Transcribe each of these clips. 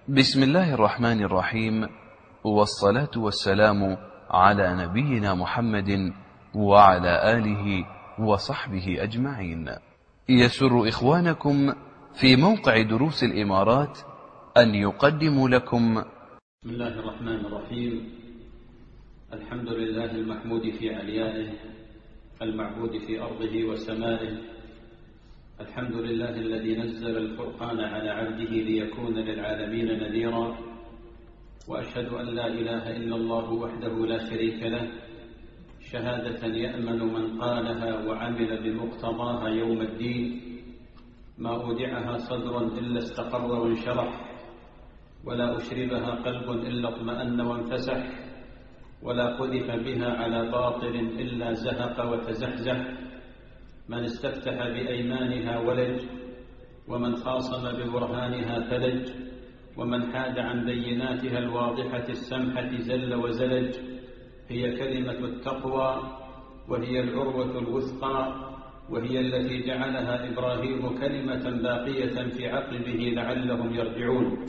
بسم الله الرحمن الرحيم، والصلاة والسلام على نبينا محمد وعلى آله وصحبه أجمعين. يسر إخوانكم في موقع دروس الإمارات أن يقدموا لكم بسم الله الرحمن الرحيم. الحمد لله المحمود في عليائه، المعبود في أرضه وسمائه. الحمد لله الذي نزل الفرقان على عبده ليكون للعالمين نذيرا، وأشهد أن لا إله إلا الله وحده لا شريك له، شهادة يأمن من قالها وعمل بمقتضاها يوم الدين. ما أودعها صدر إلا استقر وانشرح، ولا أشربها قلب إلا اطمأن وانفسح، ولا قذف بها على باطل إلا زهق وتزحزح. من استفتح بأيمانها ولج، ومن خاصم ببرهانها فلج، ومن حاد عن بيناتها الواضحة السمحة زل وزلج. هي كلمة التقوى، وهي العروة الوثقى، وهي التي جعلها إبراهيم كلمة باقية في عقبه لعلهم يرجعون.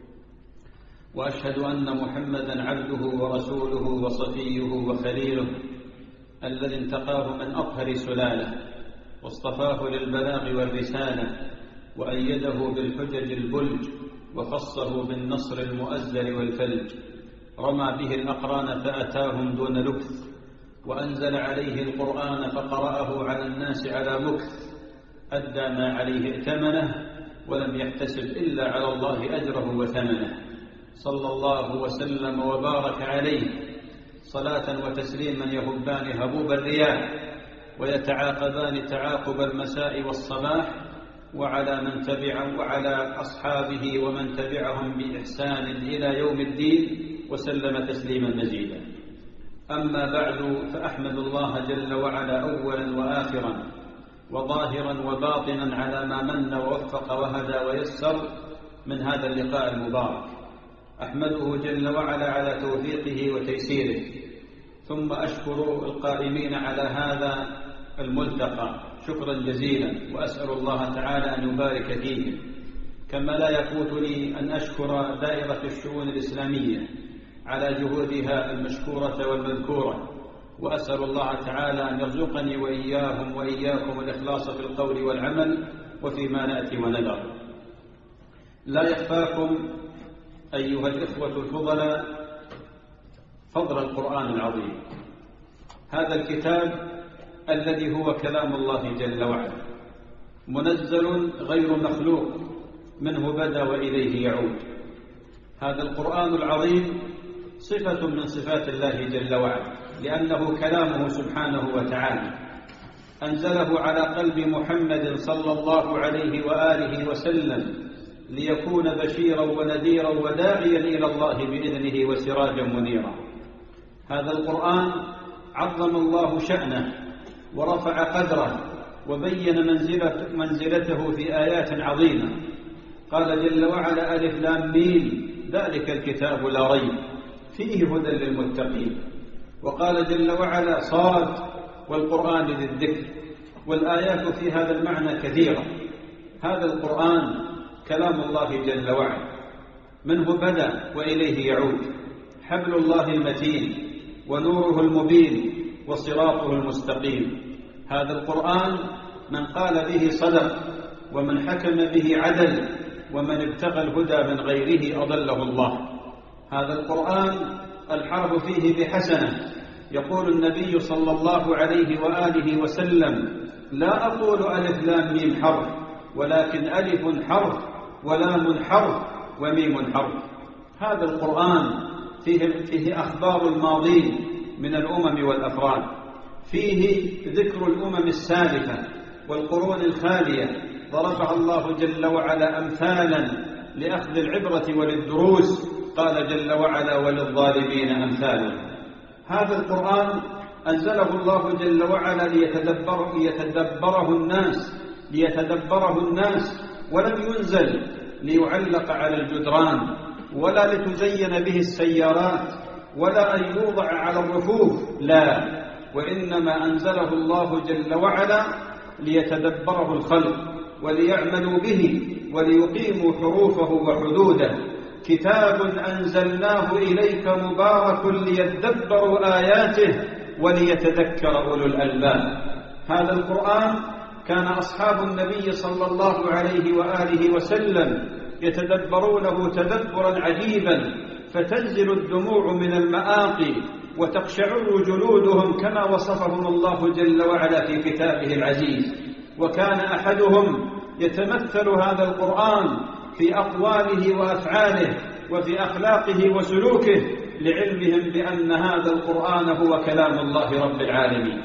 وأشهد أن محمدا عبده ورسوله وصفيه وخليله، الذي انتقاه من أطهر سلاله، واصطفاه للبلاغ والرسالة، وأيده بالحجج البلج، وخصه بالنصر المؤزر والفلج. رمى به الأقران فأتاهم دون لبث، وأنزل عليه القرآن فقرأه على الناس على مكث. أدى ما عليه ائتمنه، ولم يحتسب إلا على الله أجره وثمنه. صلى الله وسلم وبارك عليه صلاة وتسليما يهبان هبوب الرياح، ويتعاقبان تعاقب المساء والصباح، وعلى من تبعهم وعلى أصحابه ومن تبعهم بإحسان إلى يوم الدين، وسلم تسليما مزيدا. أما بعد، فأحمد الله جل وعلا أولا وآخرا وظاهرا وباطنا على ما من ووفق وهدى ويسر من هذا اللقاء المبارك. أحمده جل وعلا على توفيقه وتيسيره، ثم أشكر القائمين على هذا الملتقى شكرا جزيلا، وأسأل الله تعالى أن يبارك فيهم. كما لا يفوتني أن أشكر دائرة الشؤون الإسلامية على جهودها المشكورة والمذكورة، وأسأل الله تعالى أن يرزقني وإياهم وإياكم الإخلاص في القول والعمل وفيما نأتي ونذر. لا يخفاكم أيها الإخوة الفضلاء فضل القرآن العظيم، هذا الكتاب الذي هو كلام الله جل وعلا، منزل غير مخلوق، منه بدأ وإليه يعود. هذا القرآن العظيم صفة من صفات الله جل وعلا، لأنه كلامه سبحانه وتعالى. أنزله على قلب محمد صلى الله عليه وآله وسلم ليكون بشيرا ونذيرا وداعيا إلى الله بإذنه وسراجا منيرا. هذا القرآن عظم الله شأنه ورفع قدره وبين منزلته في آيات عظيمة. قال جل وعلا: ألف لام ميم ذلك الكتاب لا ريب فيه هدى للمتقين. وقال جل وعلا: صاد والقرآن ذي الذكر. والآيات في هذا المعنى كثيرة. هذا القرآن كلام الله جل وعلا، منه بدأ وإليه يعود، حبل الله المتين ونوره المبين وصراطه المستقيم. هذا القرآن من قال به صدق، ومن حكم به عدل، ومن ابتغى الهدى من غيره أضله الله. هذا القرآن الحرف فيه بحسنة. يقول النبي صلى الله عليه وآله وسلم: لا أقول ألف لام ميم حرف، ولكن ألف حرف ولام حرف وميم حرف. هذا القرآن فيه أخبار الماضين من الأمم والأفراد، فيه ذكر الأمم السابقة والقرون الخالية، ضربها الله جل وعلا أمثالا لأخذ العبرة وللدروس. قال جل وعلا: وللظالمين أمثالهم. هذا القرآن أنزله الله جل وعلا ليتدبره الناس، ولم ينزل ليعلق على الجدران، ولا لتزين به السيارات، ولا أن يوضع على الرفوف، لا، وإنما أنزله الله جل وعلا ليتدبره الخلق وليعملوا به وليقيموا حروفه وحدوده. كتاب أنزلناه إليك مبارك ليدبروا آياته وليتذكر أولو الألباب. هذا القرآن كان أصحاب النبي صلى الله عليه وآله وسلم يتدبرونه تدبرا عجيبا، فتنزل الدموع من المآقي وتقشعر جلودهم كما وصفهم الله جل وعلا في كتابه العزيز. وكان أحدهم يتمثل هذا القرآن في أقواله وأفعاله وفي أخلاقه وسلوكه لعلمهم بأن هذا القرآن هو كلام الله رب العالمين.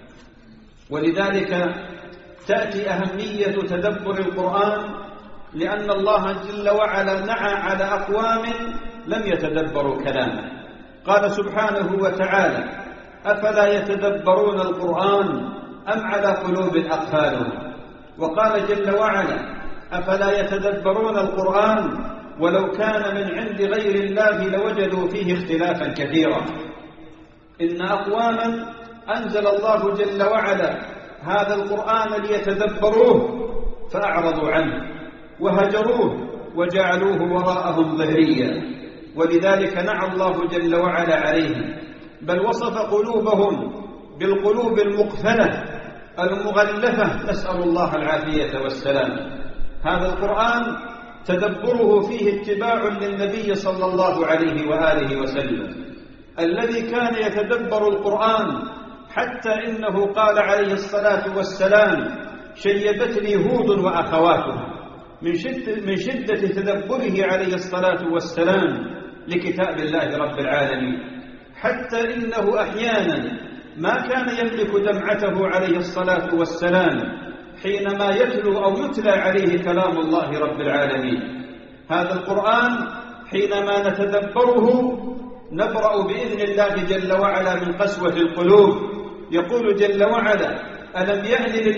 ولذلك تأتي أهمية تدبر القرآن، لأن الله جل وعلا نعى على أقوام لم يتدبروا كلامه. قال سبحانه وتعالى: أفلا يتدبرون القرآن أم على قلوب أقفالها. وقال جل وعلا: أفلا يتدبرون القرآن ولو كان من عند غير الله لوجدوا فيه اختلافا كثيرا. إن أقواما أنزل الله جل وعلا هذا القرآن ليتدبروه فأعرضوا عنه وهجروه وجعلوه وراءهم ظهريا، ولذلك نعى الله جل وعلا عليهم، بل وصف قلوبهم بالقلوب المقفلة المغلفة، نسأل الله العافية والسلام. هذا القرآن تدبره فيه اتباع للنبي صلى الله عليه وآله وسلم الذي كان يتدبر القرآن، حتى إنه قال عليه الصلاة والسلام: شيبتني هود وأخواتها، من شدة تدبره عليه الصلاة والسلام لكتاب الله رب العالمين، حتى إنه أحيانا ما كان يملك دمعته عليه الصلاة والسلام حينما يتلو أو يتلى عليه كلام الله رب العالمين. هذا القرآن حينما نتدبره نبرأ بإذن الله جل وعلا من قسوة القلوب. يقول جل وعلا: ألم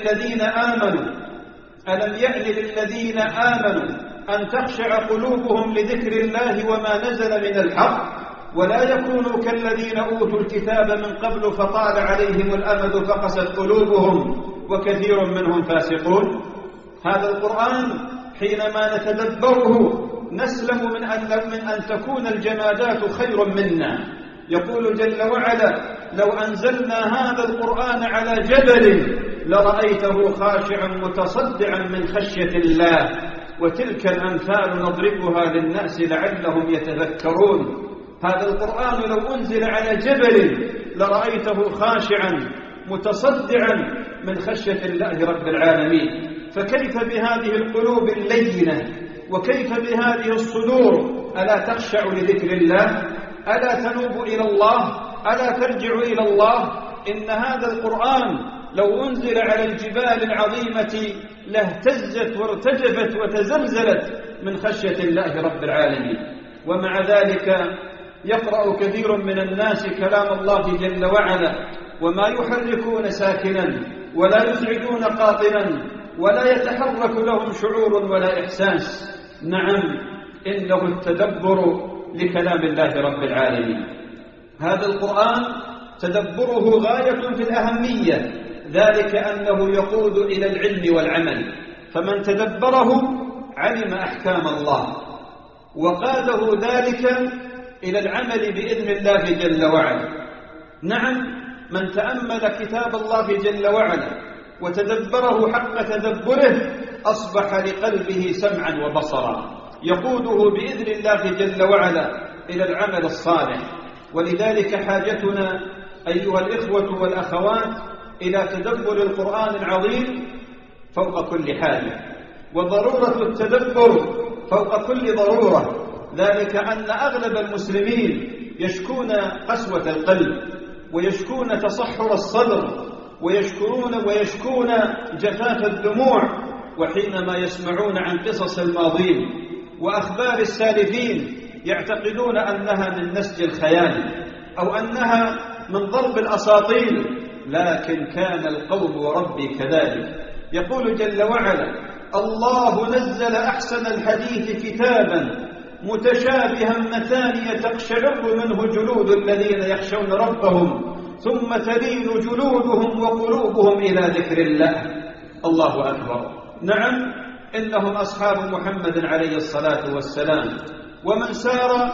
يأن للذين آمنوا أن تخشع قلوبهم لذكر الله وما نزل من الحق ولا يكونوا كالذين أوتوا الكتاب من قبل فطال عليهم الأمد فقست قلوبهم وكثير منهم فاسقون. هذا القرآن حينما نتدبره نسلم من أن تكون الجمادات خير منا. يقول جل وعلا: لو أنزلنا هذا القرآن على جبل لرأيته خاشعا متصدعا من خشية الله وتلك الأمثال نضربها للناس لعلهم يتذكرون. هذا القرآن لو أنزل على جبل لرأيته خاشعا متصدعا من خشية الله رب العالمين. فكيف بهذه القلوب اللينة، وكيف بهذه الصدور؟ ألا تخشع لذكر الله؟ ألا تنوب إلى الله؟ ألا ترجع إلى الله؟ إن هذا القرآن لو أنزل على الجبال العظيمة لاهتزت وارتجفت وتزلزلت من خشية الله رب العالمين. ومع ذلك يقرأ كثير من الناس كلام الله جل وعلا وما يحركون ساكنا ولا يزعجون قاطنا ولا يتحرك لهم شعور ولا إحساس. نعم، إنه التدبر لكلام الله رب العالمين. هذا القرآن تدبره غاية في الأهمية، ذلك أنه يقود إلى العلم والعمل، فمن تدبره علم أحكام الله وقاده ذلك إلى العمل بإذن الله جل وعلا. نعم، من تأمل كتاب الله جل وعلا وتدبره حق تدبره أصبح لقلبه سمعا وبصرا يقوده بإذن الله جل وعلا إلى العمل الصالح. ولذلك حاجتنا أيها الإخوة والأخوات إلى تدبر القرآن العظيم فوق كل حاجة، وضرورة التدبر فوق كل ضرورة، ذلك أن أغلب المسلمين يشكون قسوة القلب ويشكون تصحر الصدر ويشكون جفاف الدموع، وحينما يسمعون عن قصص الماضين وأخبار السالفين يعتقدون أنها من نسج الخيال أو أنها من ضرب الأساطير، لكن كان القوم وربي كذلك. يقول جل وعلا: الله نزل أحسن الحديث كتابا متشابها مثانية تقشعر منه جلود الذين يخشون ربهم ثم تلين جلودهم وقلوبهم إلى ذكر الله. الله أكبر. نعم، إنهم أصحاب محمد عليه الصلاة والسلام، ومن سار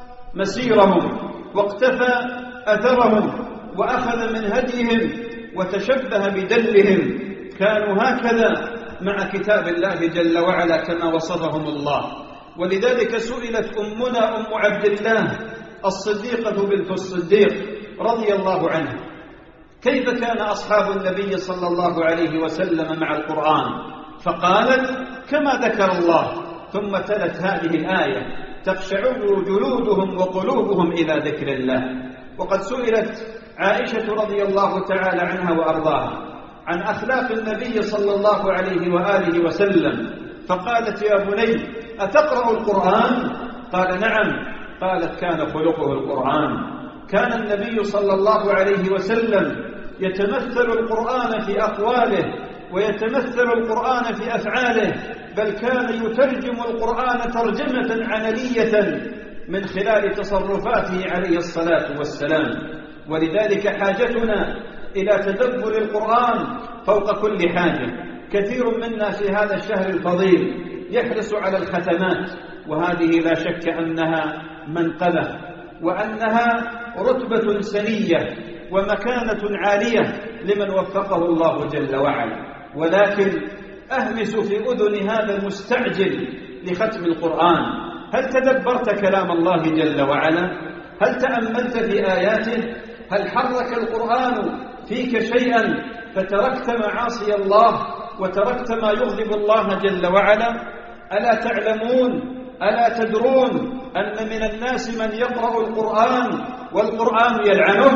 مسيرهم واقتفى أثرهم وأخذ من هديهم وتشبه بدلهم كانوا هكذا مع كتاب الله جل وعلا كما وصفهم الله. ولذلك سئلت أمنا أم عبد الله الصديقة بنت الصديق رضي الله عنها كيف كان أصحاب النبي صلى الله عليه وسلم مع القرآن، فقالت كما ذكر الله، ثم تلت هذه الآية تقشعر جلودهم وقلوبهم إلى ذكر الله. وقد سئلت عائشة رضي الله تعالى عنها وأرضاها عن أخلاق النبي صلى الله عليه وآله وسلم، فقالت يا بني أتقرأ القرآن؟ قال نعم. قالت كان خلقه القرآن. كان النبي صلى الله عليه وسلم يتمثل القرآن في أقواله ويتمثل القرآن في أفعاله، بل كان يترجم القرآن ترجمة عملية من خلال تصرفاته عليه الصلاة والسلام. ولذلك حاجتنا إلى تدبر القرآن فوق كل حاجة. كثير منا في هذا الشهر الفضيل يحرص على الختمات، وهذه لا شك أنها منقبة وأنها رتبة سنية ومكانة عالية لمن وفقه الله جل وعلا. ولكن أهمس في أذن هذا المستعجل لختم القرآن، هل تدبرت كلام الله جل وعلا؟ هل تأملت في آياته؟ هل حرك القرآن فيك شيئا فتركت معاصي الله وتركت ما يغضب الله جل وعلا؟ ألا تعلمون، ألا تدرون أن من الناس من يقرأ القرآن والقرآن يلعنه؟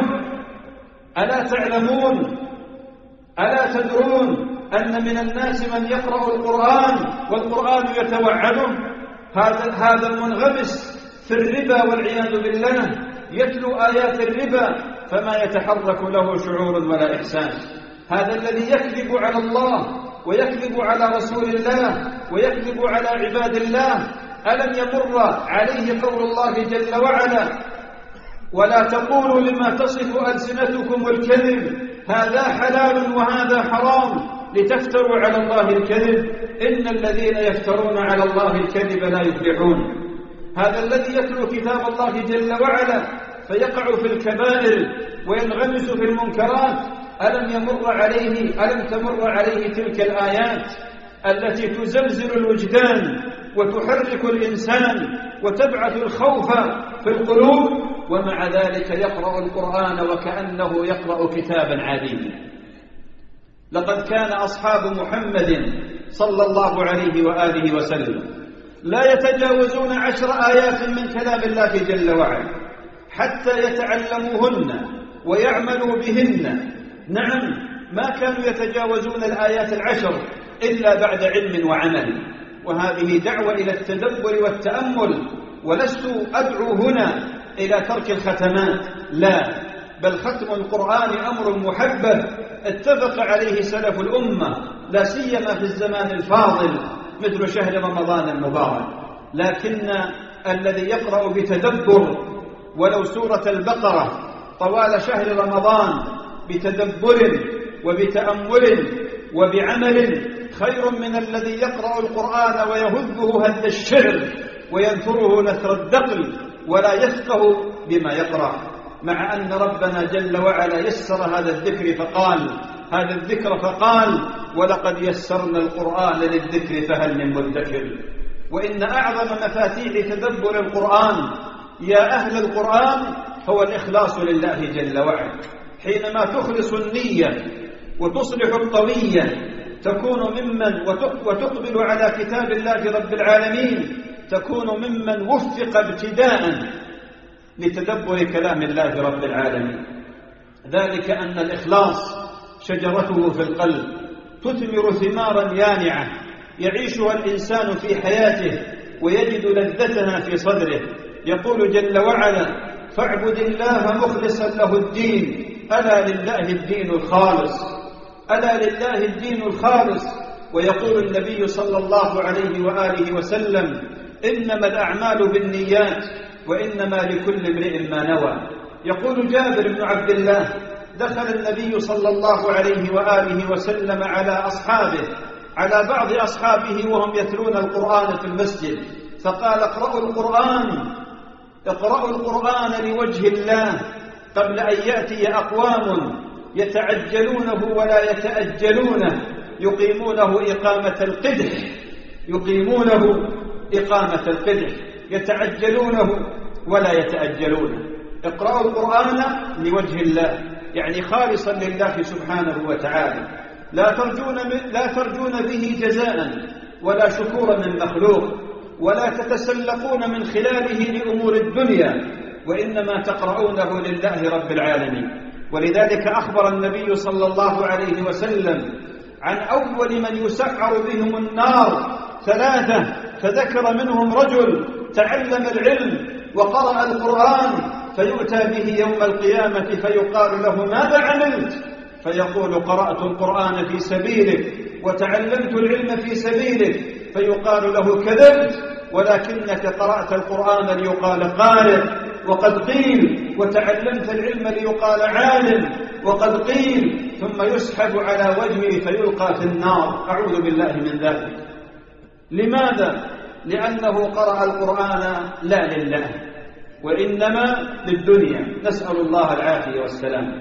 ألا تعلمون، ألا تدرون أن من الناس من يقرأ القرآن والقرآن يتوعده؟ هذا المنغمس في الربا والعياذ بالله يتلو آيات الربا فما يتحرك له شعور ولا إحساس. هذا الذي يكذب على الله ويكذب على رسول الله ويكذب على عباد الله، ألم يمر عليه قول الله جل وعلا ولا تقولوا لما تصف ألسنتكم الكذب هذا حلال وهذا حرام لتفتروا على الله الكذب إن الذين يفترون على الله الكذب لا يفلحون. هذا الذي يتلو كتاب الله جل وعلا فيقع في الكبائر وينغمس في المنكرات، ألم تمر عليه تلك الآيات التي تزلزل الوجدان وتحرك الإنسان وتبعث الخوف في القلوب، ومع ذلك يقرأ القرآن وكأنه يقرأ كتابا عاديا. لقد كان أصحاب محمد صلى الله عليه وآله وسلم لا يتجاوزون 10 آيات من كلام الله جل وعلا حتى يتعلموهن ويعملوا بهن. نعم، ما كانوا يتجاوزون الآيات 10 إلا بعد علم وعمل. وهذه دعوة إلى التدبر والتأمل، ولست أدعو هنا إلى ترك الختمات، لا، بل ختم القرآن أمر محبب اتفق عليه سلف الأمة، لا سيما في الزمان الفاضل مثل شهر رمضان المبارك. لكن الذي يقرأ بتدبر ولو سورة البقرة طوال شهر رمضان بتدبر وبتأمل وبعمل خير من الذي يقرأ القرآن ويهذه هذ الشعر وينثره نثر الدقل ولا يفقه بما يقرأ. مع أن ربنا جل وعلا يسر هذا الذكر فقال ولقد يسرنا القرآن للذكر فهل من مدكر. وإن أعظم مفاتيح تدبر القرآن يا أهل القرآن هو الإخلاص لله جل وعلا. حينما تخلص النية وتصلح الطوية تكون ممن وتقبل على كتاب الله رب العالمين تكون ممن وفق ابتداء لتدبر كلام الله رب العالمين. ذلك أن الإخلاص شجرته في القلب تثمر ثمارا يانعة يعيشها الإنسان في حياته ويجد لذتها في صدره. يقول جل وعلا فاعبد الله مخلصا له الدين ألا لله الدين الخالص، ألا لله الدين الخالص. ويقول النبي صلى الله عليه وآله وسلم إنما الأعمال بالنيات وإنما لكل امرئ ما نوى. يقول جابر بن عبد الله دخل النبي صلى الله عليه وآله وسلم على بعض أصحابه وهم يتلون القرآن في المسجد، فقال اقرأوا القرآن لوجه الله قبل أن يأتي أقوام يتعجلونه ولا يتأجلونه يقيمونه إقامة القدح يتعجلونه ولا يتأجلونه. اقرأوا القرآن لوجه الله، يعني خالصا لله سبحانه وتعالى، لا ترجون به جزاء ولا شكورا من مخلوق، ولا تتسلقون من خلاله لأمور الدنيا، وإنما تقرؤونه لله رب العالمين. ولذلك أخبر النبي صلى الله عليه وسلم عن أول من يسعر بهم النار 3، فذكر منهم رجل تعلم العلم وقرأ القرآن فيؤتى به يوم القيامة فيقال له ماذا عملت؟ فيقول قرأت القرآن في سبيلك وتعلمت العلم في سبيلك، فيقال له كذبت، ولكنك قرأت القرآن ليقال قارئ، وقد قيل وتعلمت العلم ليقال عالم، وقد قيل، ثم يسحب على وجهه فيلقى في النار، أعوذ بالله من ذلك. لماذا؟ لأنه قرأ القرآن لا لله وإنما للدنيا، نسأل الله العافية والسلام.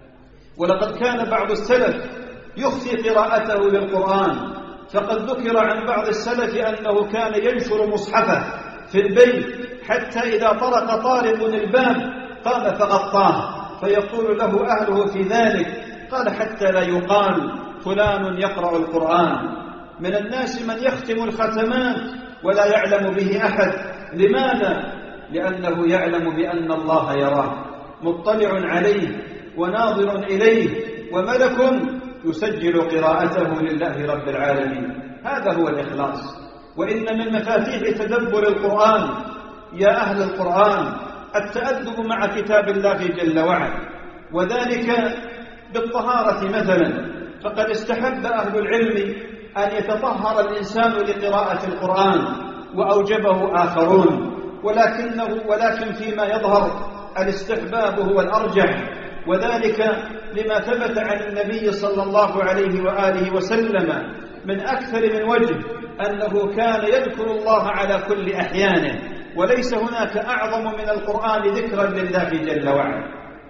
ولقد كان بعض السلف يخفي قراءته للقرآن، فقد ذكر عن بعض السلف أنه كان ينشر مصحفه في البيت حتى إذا طرق طارق الباب قام فغطاه، فيقول له أهله في ذلك، قال حتى لا يقال فلان يقرأ القرآن. من الناس من يختم الختمات ولا يعلم به أحد. لماذا؟ لأنه يعلم بأن الله يراه، مطلع عليه وناظر إليه، وملك يسجل قراءته لله رب العالمين. هذا هو الإخلاص. وإن من مفاتيح تدبر القرآن يا أهل القرآن التأدب مع كتاب الله جل وعلا، وذلك بالطهارة مثلا، فقد استحب أهل العلم أن يتطهر الإنسان لقراءة القرآن وأوجبه آخرون، ولكن فيما يظهر الاستحباب هو الأرجح، وذلك لما ثبت عن النبي صلى الله عليه وآله وسلم من أكثر من وجه أنه كان يذكر الله على كل أحيانه، وليس هناك أعظم من القرآن ذكرا لله جل وعلا.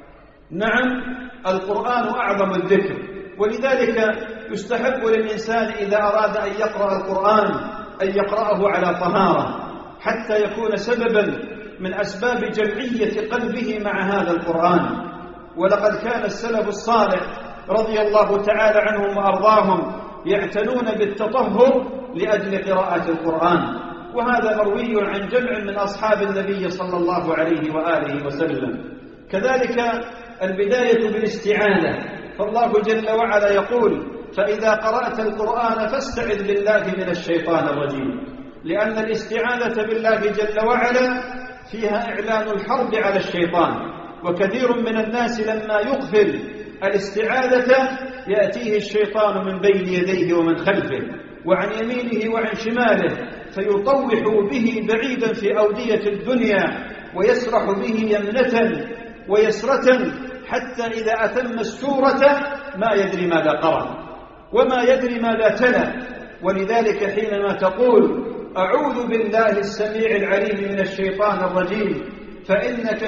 نعم، القرآن أعظم الذكر، ولذلك يستحب للإنسان إذا أراد أن يقرأ القرآن أن يقرأه على طهارة، حتى يكون سببا من أسباب جمعية قلبه مع هذا القرآن. ولقد كان السلف الصالح رضي الله تعالى عنهم وأرضاهم يعتنون بالتطهر لأجل قراءة القرآن، وهذا مروي عن جمع من أصحاب النبي صلى الله عليه وآله وسلم. كذلك البداية بالاستعاذة، فالله جل وعلا يقول فإذا قرأت القرآن فاستعذ بالله من الشيطان الرجيم، لأن الاستعاذة بالله جل وعلا فيها إعلان الحرب على الشيطان، وكثير من الناس لما يغفل الاستعاذة يأتيه الشيطان من بين يديه ومن خلفه وعن يمينه وعن شماله، فيطوح به بعيدا في أودية الدنيا، ويسرح به يمنة ويسرة، حتى إذا أتم السورة ما يدري ماذا قرأ وما يدري ماذا تلا. ولذلك حينما تقول أعوذ بالله السميع العليم من الشيطان الرجيم، فإنك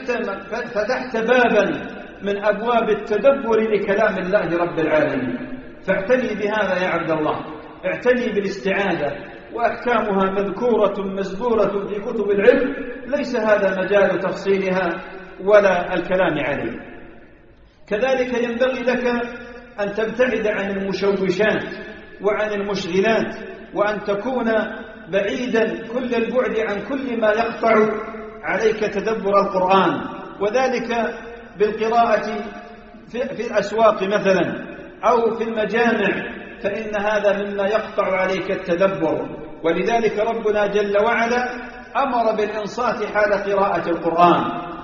فتحت بابا من أبواب التدبر لكلام الله رب العالمين. فاعتني بهذا يا عبد الله، اعتني بالاستعاذة، وأحكامها مذكورة مزبورة في كتب العلم، ليس هذا مجال تفصيلها ولا الكلام عليه. كذلك ينبغي لك أن تبتعد عن المشوشات وعن المشغلات، وأن تكون بعيدا كل البعد عن كل ما يقطع عليك تدبر القرآن، وذلك بالقراءة في الأسواق مثلا أو في المجامع، فإن هذا مما يقطع عليك التدبر. ولذلك ربنا جل وعلا أمر بالإنصات حال قراءة القرآن،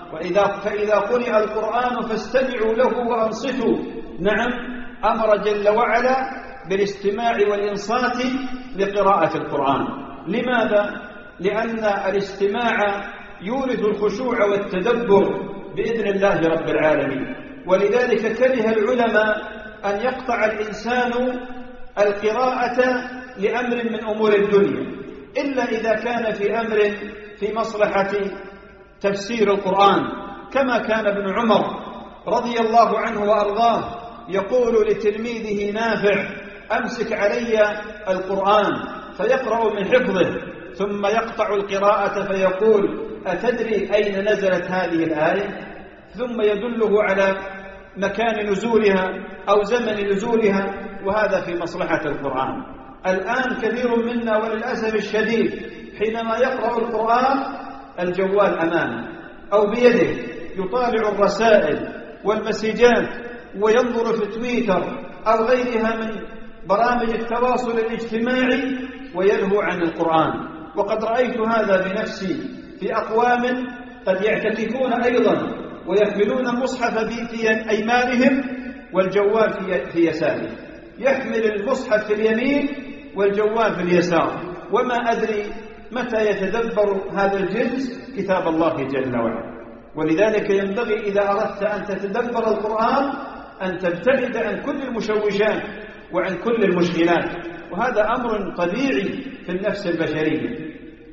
فإذا قرئ القرآن فاستمعوا له وأنصتوا. نعم، أمر جل وعلا بالاستماع والإنصات لقراءة القرآن. لماذا؟ لأن الاستماع يورث الخشوع والتدبر بإذن الله رب العالمين. ولذلك كره العلماء أن يقطع الإنسان القراءة لأمر من أمور الدنيا، إلا إذا كان في أمر في مصلحة تفسير القرآن، كما كان ابن عمر رضي الله عنه وأرضاه يقول لتلميذه نافع: أمسك علي القرآن، فيقرأ من حفظه ثم يقطع القراءة فيقول: أتدري أين نزلت هذه الآية؟ ثم يدله على مكان نزولها أو زمن نزولها، وهذا في مصلحة القرآن. الآن كثير منا وللأسف الشديد حينما يقرأ القرآن الجوال أمامه أو بيده، يطالع الرسائل والمسجات وينظر في تويتر أو غيرها من برامج التواصل الاجتماعي ويلهو عن القرآن. وقد رأيت هذا بنفسي في أقوام قد يعتكفون أيضا ويحملون المصحف في أيمانهم والجوال في يساره، يحمل المصحف في اليمين والجوال في اليسار، وما أدري متى يتدبر هذا الجنس كتاب الله جل وعلا. ولذلك ينبغي إذا أردت أن تتدبر القرآن أن تبتعد عن كل المشوشات وعن كل المشغلات، وهذا أمر طبيعي في النفس البشرية.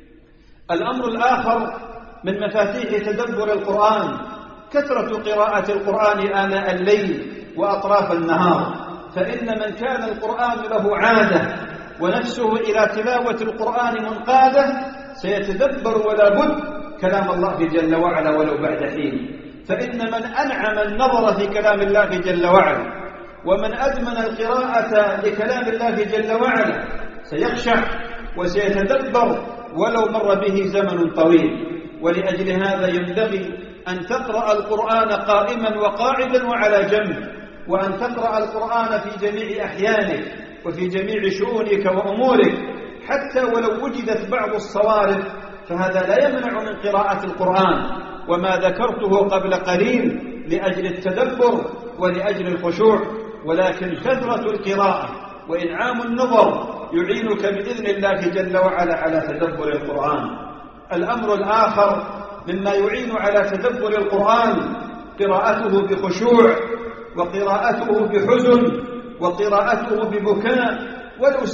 الأمر الآخر من مفاتيح تدبر القرآن كثرة قراءة القرآن آناء الليل وأطراف النهار، فإن من كان القرآن له عادة ونفسه إلى تلاوة القرآن منقادة سيتدبر ولا بد كلام الله جل وعلا ولو بعد حين. فإن من أنعم النظر في كلام الله جل وعلا ومن أدمن القراءة لكلام الله جل وعلا سيخشع وسيتدبر ولو مر به زمن طويل. ولأجل هذا ينبغي أن تقرأ القرآن قائما وقاعدا وعلى جنب، وأن تقرأ القرآن في جميع أحيانك وفي جميع شؤونك وأمورك، حتى ولو وجدت بعض الصوارف فهذا لا يمنع من قراءة القرآن. وما ذكرته قبل قليل لأجل التدبر ولأجل الخشوع، ولكن كثرة القراءة وإنعام النظر يعينك بإذن الله جل وعلا على تدبر القرآن. الأمر الآخر مما يعين على تدبر القرآن قراءته بخشوع وقراءته بحزن وقراءته ببكاء، ولو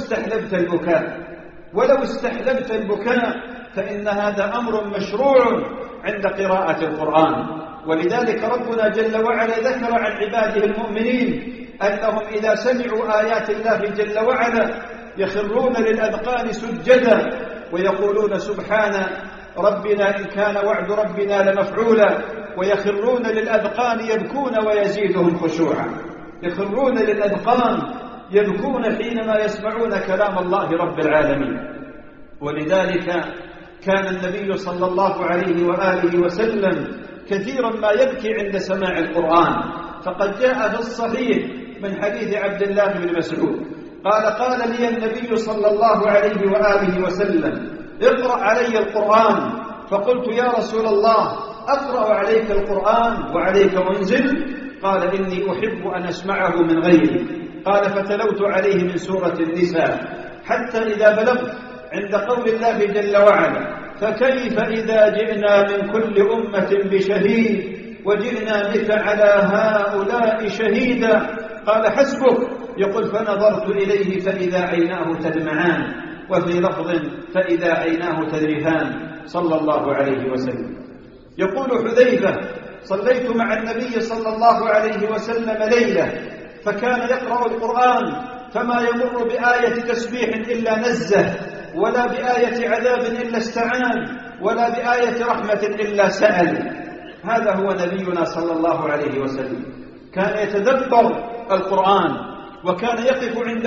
استحلبت البكاء فإن هذا أمر مشروع عند قراءة القرآن. ولذلك ربنا جل وعلا ذكر عن عباده المؤمنين أنهم إذا سمعوا آيات الله جل وعلا يخرون للأذقان سجدا ويقولون: سبحان ربنا إن كان وعد ربنا لمفعولا، ويخرون للأذقان يبكون ويزيدهم خشوعا. يخرون للأذقان يبكون حينما يسمعون كلام الله رب العالمين. ولذلك كان النبي صلى الله عليه وآله وسلم كثيرا ما يبكي عند سماع القرآن، فقد جاء في الصحيح من حديث عبد الله بن مسعود قال لي النبي صلى الله عليه وآله وسلم: اقرأ علي القرآن. فقلت: يا رسول الله، أقرأ عليك القرآن وعليك منزل؟ قال: إني أحب أن أسمعه من غيري. قال: فتلوت عليه من سورة النساء حتى إذا بلغت عند قول الله جل وعلا: فكيف إذا جئنا من كل أمة بشهيد وجئنا بك على هؤلاء شهيدا. قال: حسبك. يقول: فنظرت إليه فإذا عيناه تدمعان، وفي لفظ فإذا عيناه تذرفان، صلى الله عليه وسلم. يقول حذيفة: صليت مع النبي صلى الله عليه وسلم ليلة فكان يقرأ القرآن فما يمر بآية تسبيح إلا نزه، ولا بآية عذاب إلا استعان، ولا بآية رحمة إلا سأل. هذا هو نبينا صلى الله عليه وسلم، كان يتدبر القرآن وكان يقف عند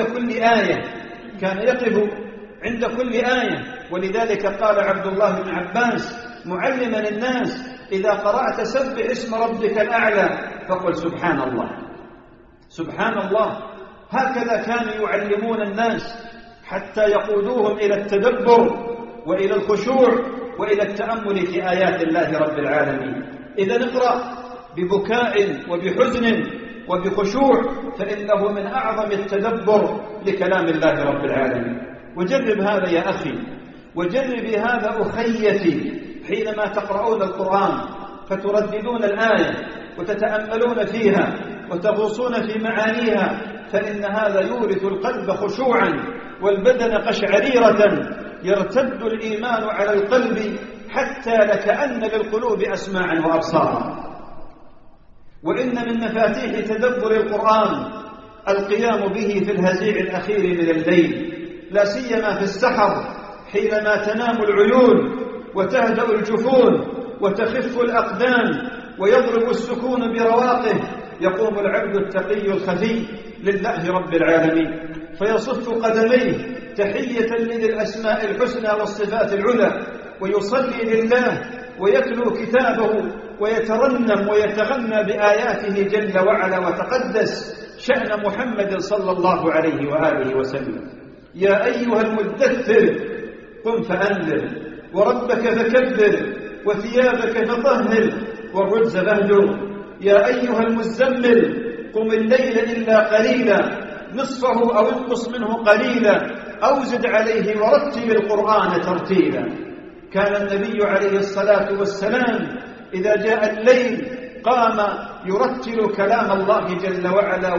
كل آية. ولذلك قال عبد الله بن عباس معلما الناس: إذا قرأت سبح اسم ربك الأعلى فقل سبحان الله. سبحان الله. هكذا كانوا يعلمون الناس حتى يقودوهم إلى التدبر وإلى الخشوع وإلى التأمل في آيات الله رب العالمين. إذا نقرأ ببكاء وبحزن وبخشوع فإنه من أعظم التدبر لكلام الله رب العالمين. وجرب هذا يا أخي، وجرب هذا أخيتي، حينما تقرؤون القرآن فترددون الآية وتتأملون فيها وتغوصون في معانيها، فإن هذا يورث القلب خشوعا والبدن قشعريرة، يرتد الإيمان على القلب حتى لكأن للقلوب أسماعا وأبصارا. وإن من مفاتيح تدبر القرآن القيام به في الهزيع الأخير من الليل، لا سيما في السحر حينما تنام العيون وتهدأ الجفون وتخف الأقدام ويضرب السكون برواقه، يقوم العبد التقي الخفي لله رب العالمين فيصف قدميه تحية لذي الأسماء الحسنى والصفات العلى، ويصلي لله ويتلو كتابه ويترنم ويتغنى بآياته جل وعلا وتقدس شأن محمد صلى الله عليه وآله وسلم. يا أيها المدثر قم فأنذر وربك فكبر وثيابك فطهر والرجز فاهجر. يا أيها المزمل قم الليل إلا قليلا نصفه أو انقص منه قليلا أو زد عليه ورتل القرآن ترتيلا. كان النبي عليه الصلاة والسلام إذا جاء الليل قام يرتل كلام الله جل وعلا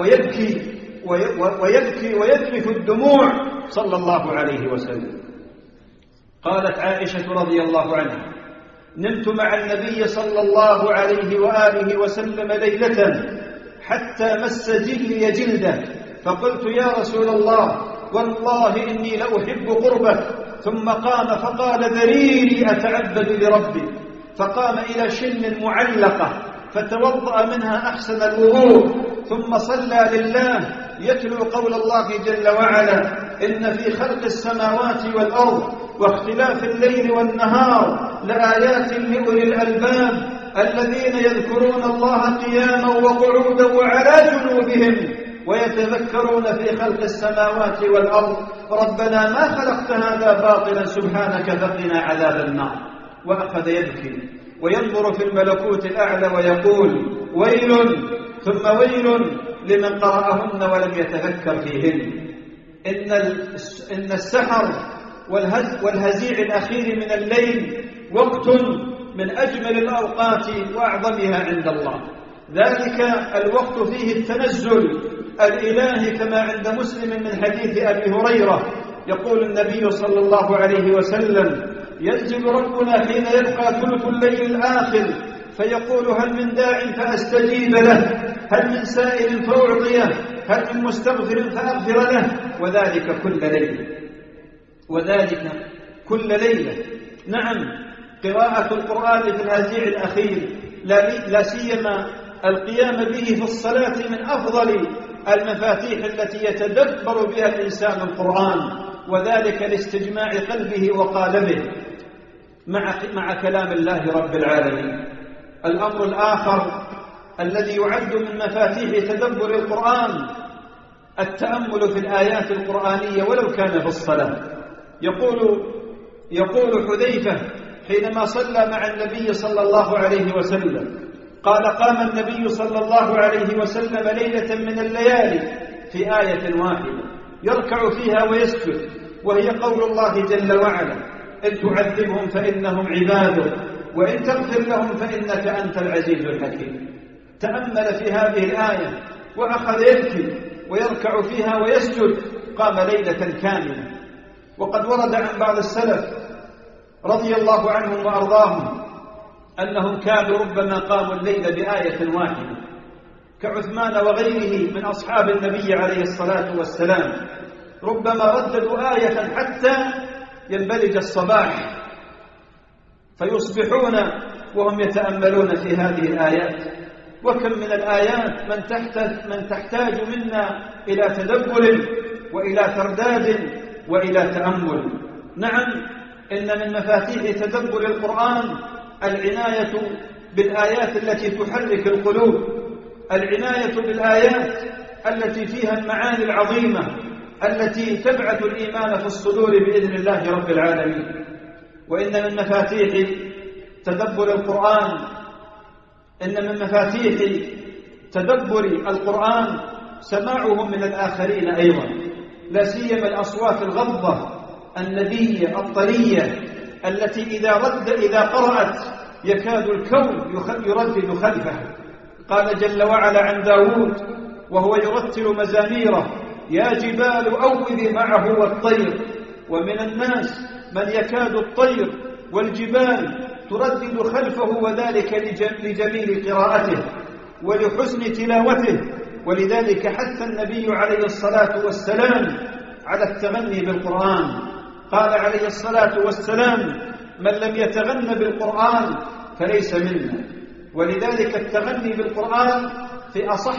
ويبكي ويذرف الدموع صلى الله عليه وسلم. قالت عائشة رضي الله عنها: نمت مع النبي صلى الله عليه وآله وسلم ليلة حتى مس جلي جلده، فقلت: يا رسول الله والله إني لأحب قربك. ثم قام فقال: ذريني أتعبد لربي. فقام إلى شن معلقة فتوضأ منها أحسن الوضوء، ثم صلى لله يتلو قول الله جل وعلا: إن في خلق السماوات والأرض واختلاف الليل والنهار لآيات لأولي الألباب الذين يذكرون الله قياما وقعودا وعلى جنوبهم ويتذكرون في خلق السماوات والأرض ربنا ما خلقت هذا باطلا سبحانك فقنا عذاب النار. وأخذ يبكي وينظر في الملكوت الأعلى ويقول: ويل ثم ويل لمن قرأهن ولم يتفكر فيهن. إن السحر والهزيع الأخير من الليل وقت من أجمل الأوقات وأعظمها عند الله. ذلك الوقت فيه التنزل الإلهي كما عند مسلم من حديث أبي هريرة يقول النبي صلى الله عليه وسلم: ينزل ربنا حين يبقى ثلث الليل الآخر فيقول: هل من داع فأستجيب له، هل من سائل فأعطيه، هل من مستغفر فأغفر له. وذلك كل ليلة. نعم، قراءة القرآن في الهزيع الأخير لا سيما القيام به في الصلاة من أفضل المفاتيح التي يتدبر بها الإنسان القرآن، وذلك لاستجماع قلبه وقالبه مع كلام الله رب العالمين. الأمر الآخر الذي يعد من مفاتيح تدبر القرآن التأمل في الآيات القرآنية ولو كان في الصلاة. يقول حذيفة حينما صلى مع النبي صلى الله عليه وسلم قال: قام النبي صلى الله عليه وسلم ليلة من الليالي في آية واحدة يركع فيها ويسجد، وهي قول الله جل وعلا: إن تعذبهم فإنهم عبادك وإن تغفر لهم فإنك أنت العزيز الحكيم. تأمل في هذه الآية وأخذ يبكي ويركع فيها ويسجد، قام ليلة كاملة. وقد ورد عن بعض السلف رضي الله عنهم وأرضاهم أنهم كانوا ربما قاموا الليل بآية واحدة، كعثمان وغيره من أصحاب النبي عليه الصلاة والسلام، ربما رددوا آية حتى ينبلج الصباح فيصبحون وهم يتأملون في هذه الآيات. وكم من الآيات من تحتاج منا إلى تدبر وإلى ترداد وإلى تأمل. نعم، إن من مفاتيح تدبر القرآن العناية بالآيات التي تحرك القلوب، العناية بالآيات التي فيها المعاني العظيمة التي تبعث الإيمان في الصدور بإذن الله رب العالمين. وإن من مفاتيح تدبر القرآن سماعهم من الآخرين أيضا، لا سيما الأصوات الغضة الندية الطرية التي إذا قرأت يكاد الكون يردد خلفه. قال جل وعلا عن داود وهو يرتل مزاميره: يا جبال أوبي معه والطير ومن الناس من يكاد الطير والجبال تردد خلفه، وذلك لجميل قراءته ولحسن تلاوته. ولذلك حث النبي عليه الصلاة والسلام على التغني بالقرآن. قال عليه الصلاة والسلام: من لم يتغن بالقرآن فليس منا. ولذلك التغني بالقرآن في أصح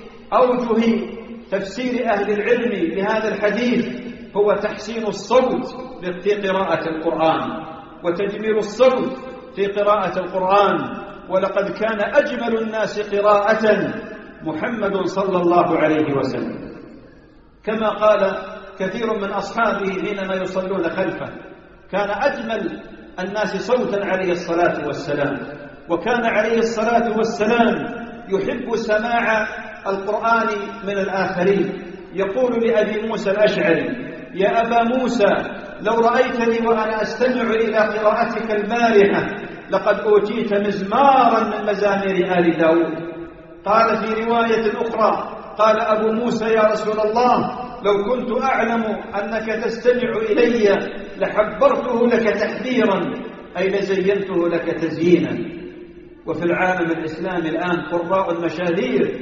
أوجه تفسير أهل العلم لهذا الحديث هو تحسين الصوت في قراءة القرآن وتجميل الصوت في قراءة القرآن. ولقد كان أجمل الناس قراءة محمد صلى الله عليه وسلم، كما قال كثير من أصحابه حينما يصلون خلفه: كان أجمل الناس صوتا عليه الصلاة والسلام. وكان عليه الصلاة والسلام يحب سماع القرآن من الآخرين. يقول لأبي موسى الأشعري: يا أبا موسى، لو رأيتني وأنا أستمع إلى قراءتك البارحة لقد أوتيت مزمارا من مزامير آل داود. قال في رواية أخرى: قال أبو موسى: يا رسول الله، لو كنت أعلم أنك تستمع إلي لحبرته لك تحذيرا، أي لزينته لك تزيينا. وفي العالم الإسلامي الآن قراء مشاهير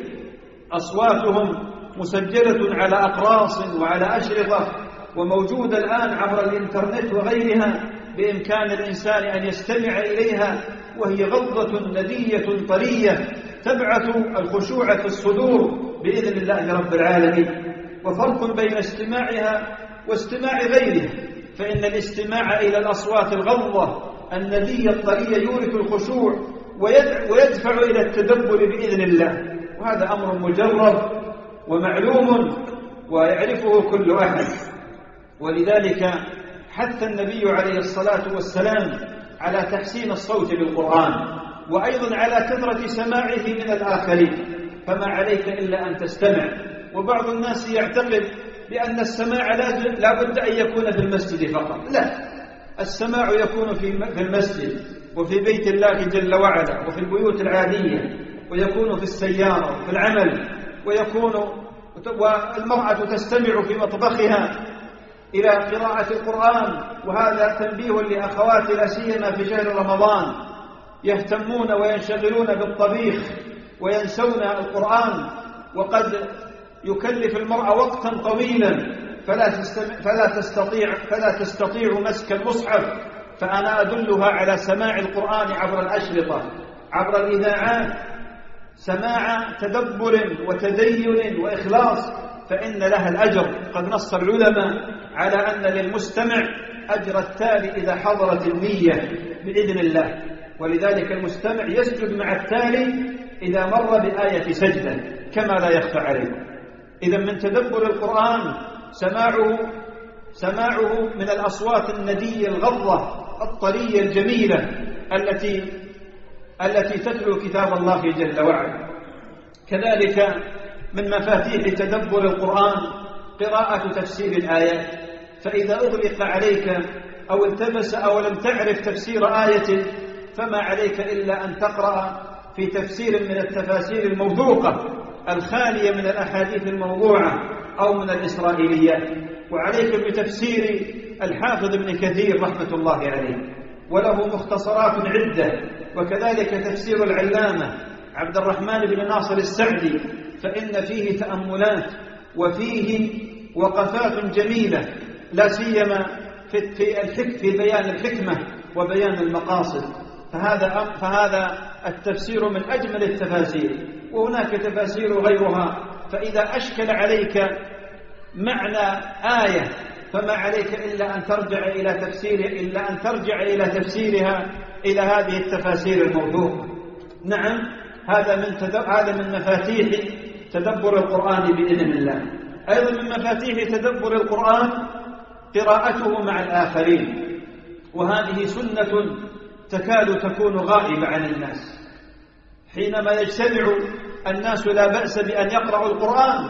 أصواتهم مسجلة على أقراص وعلى أشرطة، وموجودة الآن عبر الإنترنت وغيرها، بإمكان الإنسان أن يستمع إليها، وهي غضة ندية طرية تبعث الخشوع في الصدور بإذن الله رب العالمين. وفرق بين استماعها واستماع غيرها، فإن الاستماع إلى الأصوات الغضة الندية الطرية يورث الخشوع ويدفع إلى التدبر بإذن الله، وهذا أمر مجرب ومعلوم ويعرفه كل أحد. ولذلك حث النبي عليه الصلاة والسلام على تحسين الصوت بالقرآن، وأيضا على كثرة سماعه من الآخرين. فما عليك إلا أن تستمع. وبعض الناس يعتقد بأن السماع لا بد أن يكون في المسجد فقط. لا، السماع يكون في المسجد وفي بيت الله جل وعلا وفي البيوت العادية، ويكون في السيارة وفي العمل، والمرأة تستمع في مطبخها إلى قراءة القرآن. وهذا تنبيه لأخواتي لا سيما في شهر رمضان، يهتمون وينشغلون بالطبيخ وينسون القرآن، وقد يكلف المرأة وقتا طويلا فلا تستطيع مسك المصحف. فأنا أدلها على سماع القرآن عبر الأشرطة، عبر الإذاعات، سماع تدبر وتدين وإخلاص، فإن لها الأجر. قد نص العلماء على أن للمستمع أجر التالي إذا حضرت النية بإذن الله. ولذلك المستمع يسجد مع التالي إذا مر بآية سجدة، كما لا يخفى عليه. إذا من تدبر القرآن سماعه من الأصوات الندية الغضة الطرية الجميلة التي تتلو كتاب الله جل وعلا. كذلك من مفاتيح تدبر القرآن قراءة تفسير الآيات. فإذا أغلق عليك أو التبس أو لم تعرف تفسير آية فما عليك إلا أن تقرأ في تفسير من التفاسير الموثوقة الخالية من الأحاديث الموضوعة أو من الإسرائيليات. وعليك بتفسير الحافظ ابن كثير رحمة الله عليه، وله مختصرات عدة. وكذلك تفسير العلامة عبد الرحمن بن ناصر السعدي، فإن فيه تأملات وفيه وقفات جميلة، لا سيما في بيان الحكمة وبيان المقاصد. فهذا التفسير من أجمل التفاسير. وهناك تفاسير غيرها. فإذا أشكل عليك معنى آية فما عليك إلا أن ترجع إلى تفسيرها إلى هذه التفاسير الموضوعة. نعم، هذا من مفاتيح تدبر القرآن بإذن الله. أيضا من مفاتيح تدبر القرآن قراءته مع الآخرين، وهذه سنة تكاد تكون غائبة عن الناس. حينما يجتمع الناس لا بأس بأن يقرأوا القرآن،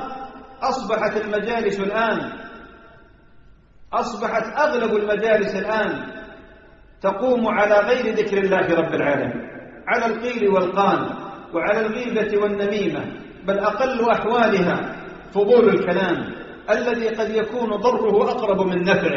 أصبحت أغلب المجالس الآن تقوم على غير ذكر الله رب العالمين، على القيل والقال وعلى الغيبة والنميمة، بل أقل أحوالها فضول الكلام الذي قد يكون ضره أقرب من نفعه.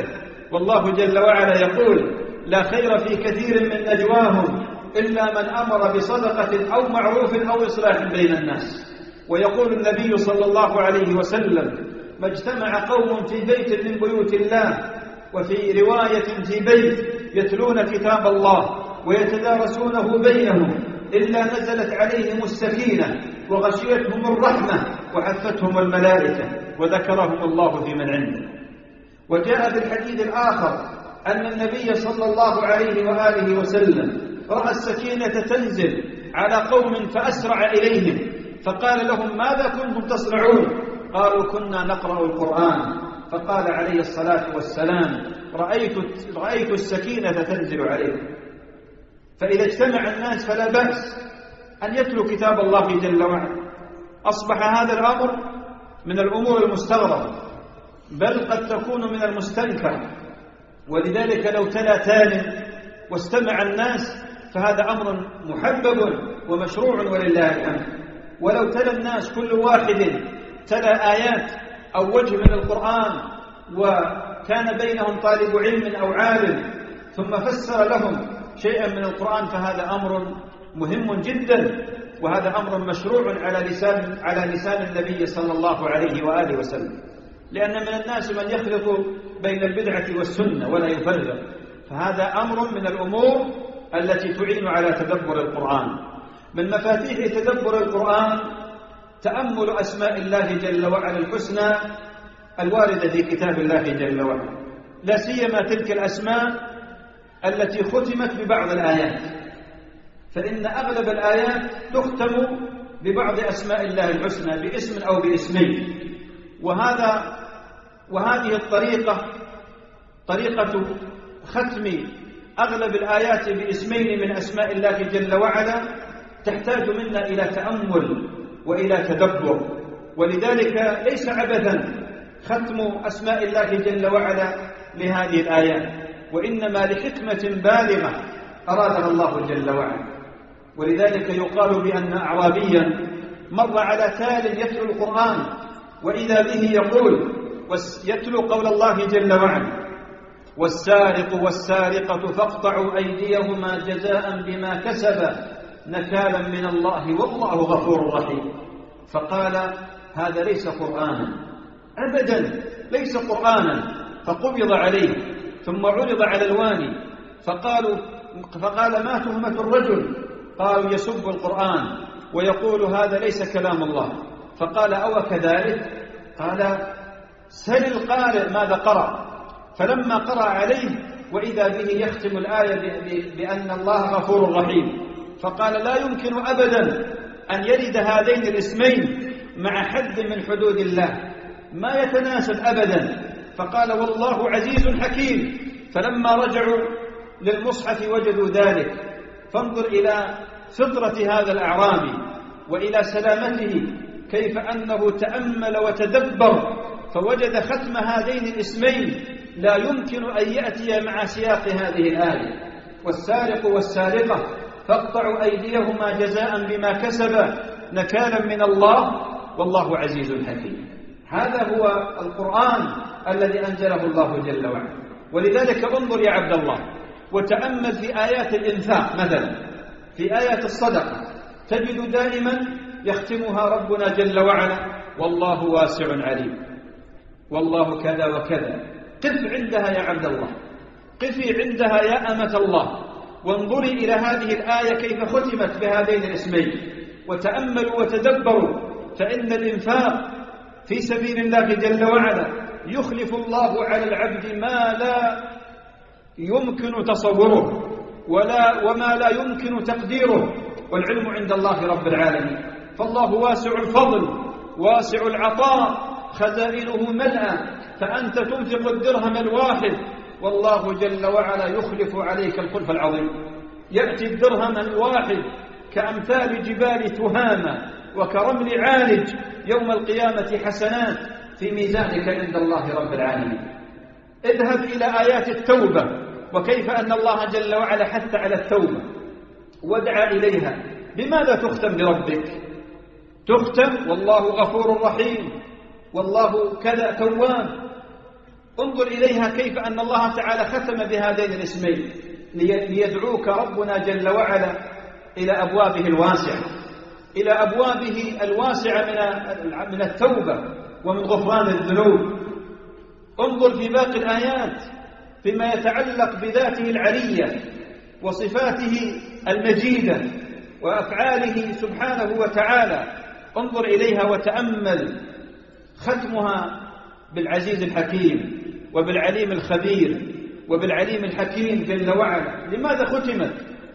والله جل وعلا يقول: لا خير في كثير من نجواهم إلا من أمر بصدقة أو معروف أو إصلاح بين الناس. ويقول النبي صلى الله عليه وسلم: ما اجتمع قوم في بيت من بيوت الله، وفي رواية في بيت، يتلون كتاب الله ويتدارسونه بينهم إلا نزلت عليهم السكينة وغشيتهم الرحمة وحفتهم الملائكة وذكرهم الله في من عنده. وجاء بالحديث الآخر أن النبي صلى الله عليه وآله وسلم رأى السكينة تنزل على قوم فأسرع إليهم فقال لهم: ماذا كنتم تصنعون؟ قالوا: كنا نقرأ القرآن. فقال عليه الصلاة والسلام: رأيت السكينة تنزل عليكم. فإذا اجتمع الناس فلا بأس أن يتلو كتاب الله جل وعلا. أصبح هذا الأمر من الأمور المستغربة، بل قد تكون من المستنكر. ولذلك لو تلا تال واستمع الناس فهذا أمر محبب ومشروع ولله الحمد. ولو تلا الناس كل واحد تلا آيات أو وجه من القرآن وكان بينهم طالب علم أو عالم ثم فسر لهم شيئا من القرآن فهذا أمر مهم جدا، وهذا أمر مشروع على لسان النبي صلى الله عليه وآله وسلم. لأن من الناس من يخلط بين البدعة والسنة ولا يفرق، فهذا أمر من الأمور التي تعين على تدبر القرآن. من مفاتيح تدبر القرآن تأمل أسماء الله جل وعلا الحسنى الواردة في كتاب الله جل وعلا، لا سيما تلك الأسماء التي ختمت ببعض الآيات، فإن أغلب الآيات تختم ببعض أسماء الله الحسنى باسم أو باسمين. وهذه الطريقة طريقة ختم أغلب الآيات باسمين من أسماء الله جل وعلا تحتاج منا إلى تأمل وإلى تدبر. ولذلك ليس عبثا ختم أسماء الله جل وعلا لهذه الآيات، وإنما لحكمة بالغة أرادها الله جل وعلا. ولذلك يقال بأن أعرابيا مر على تال يتلو القرآن وإذا به يقول يتلو قول الله جل وعلا: والسارق والسارقة فاقطعوا أيديهما جزاء بما كسبا نكالا من الله والله غفور رحيم. فقال: هذا ليس قرآنا أبدا، ليس قرآنا. فقبض عليه ثم عرض على الواني فقال: ما تهمة الرجل؟ قالوا: يسب القرآن ويقول هذا ليس كلام الله. فقال: أو كذلك؟ قال: سل القارئ ماذا قرأ. فلما قرأ عليه وإذا به يختم الآية بأن الله غفور رحيم، فقال: لا يمكن أبدا أن يرد هذين الاسمين مع حد من حدود الله، ما يتناسب أبدا. فقال: والله عزيز حكيم. فلما رجعوا للمصحف وجدوا ذلك. فانظر إلى فطرة هذا الأعرابي وإلى سلامته، كيف أنه تأمل وتدبر فوجد ختم هذين الاسمين لا يمكن أن يأتي مع سياق هذه الآية: والسارق والسارقة فاقطعوا أيديهما جزاء بما كسبا نكالا من الله والله عزيز حكيم. هذا هو القرآن الذي أنزله الله جل وعلا. ولذلك انظر يا عبد الله وتأمل في آيات الإنفاق مثلا، في آيات الصدقة تجد دائما يختمها ربنا جل وعلا: والله واسع عليم، والله كذا وكذا. قف عندها يا عبد الله، قفي عندها يا أمة الله، وانظري إلى هذه الآية كيف ختمت بهذين الاسمين، وتأملوا وتدبروا. فإن الإنفاق في سبيل الله جل وعلا يخلف الله على العبد ما لا يمكن تصوره وما لا يمكن تقديره، والعلم عند الله رب العالمين. فالله واسع الفضل واسع العطاء خزائنه ملأى، فأنت تنفق الدرهم الواحد والله جل وعلا يخلف عليك الخلف العظيم. يأتي الدرهم الواحد كأمثال جبال تهامة وكرمل عالج يوم القيامة حسنات في ميزانك عند الله رب العالمين. اذهب إلى آيات التوبة وكيف أن الله جل وعلا حث على التوبة ودعا إليها. بماذا تختم بربك؟ تختم والله غفور رحيم، والله كذا تواب. انظر إليها كيف أن الله تعالى ختم بهذين الاسمين: ليدعوك ربنا جل وعلا إلى أبوابه الواسعة، إلى أبوابه الواسعة من التوبة ومن غفران الذنوب. انظر في باقي الآيات فيما يتعلق بذاته العلية وصفاته المجيدة وأفعاله سبحانه وتعالى، انظر إليها وتأمل ختمها بالعزيز الحكيم وبالعليم الخبير وبالعليم الحكيم جل وعلا. لماذا ختمت؟